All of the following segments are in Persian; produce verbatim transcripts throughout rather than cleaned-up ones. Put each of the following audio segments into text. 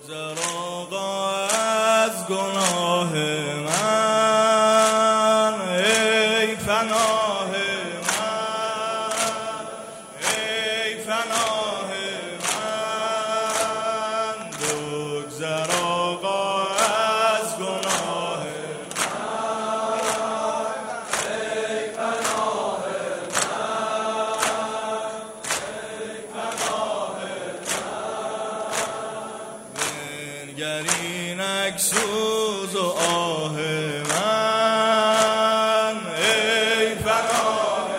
بگذر آقا از گناه من، ای پناه من، ای پناه من. بگذر آقا از گناه من، ای پناه من، ای پناه من. بنگر اینک سوز و آه من، ای پناه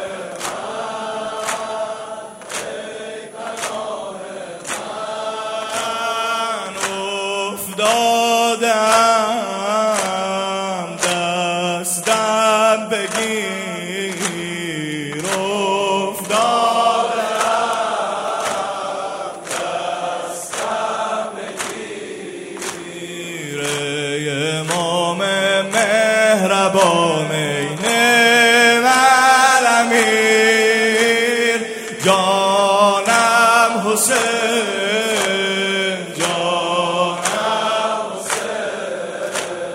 من، ای پناه من. افتادم دستم بگیر، افتادم دستم بگیر. ای امام مهربان، ای نعم الامیر. جانم حسین، جانم حسین،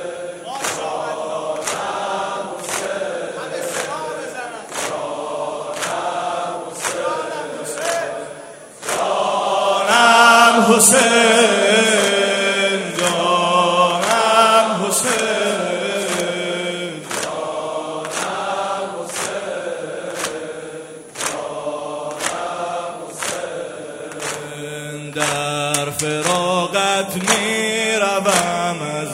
جانم حسین، جانم حسین، جانم حسین، جانم حسین، جانم حسین. در فراقت می روم از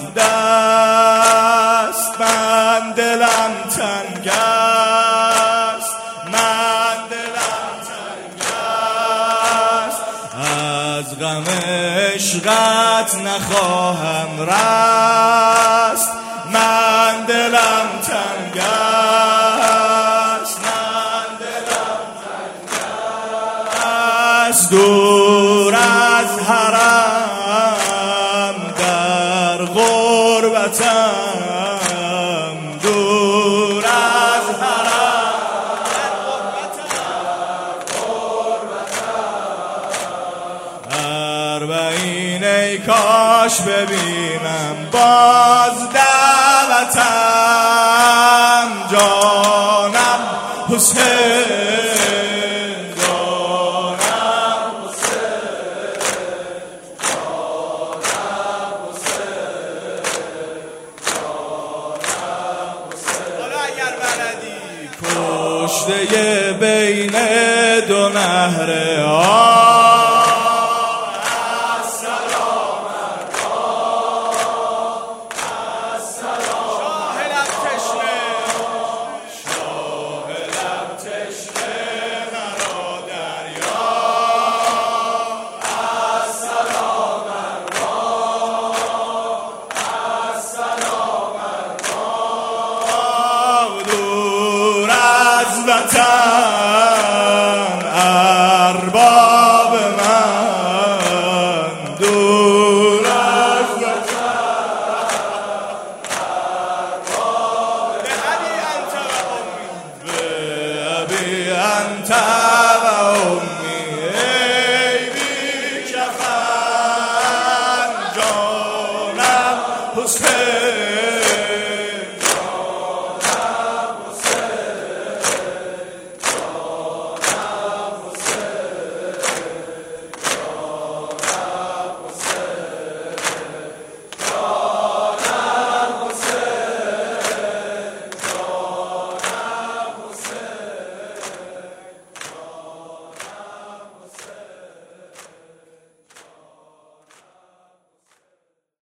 دست، من دلم تنگ است، من دلم تنگ است. از غم عشقت نخواهم رست، من دلم تنگ است، من دلم تنگ است. دور از حرم در غربتم، دور از حرم در غربتم. اربعین ای کاش ببینم باز دعوتم. جانم حسین، جانم حسین، جانم حسین، جانم حسین. حالا اگر بلدی کشته بین دو نهر آب، time.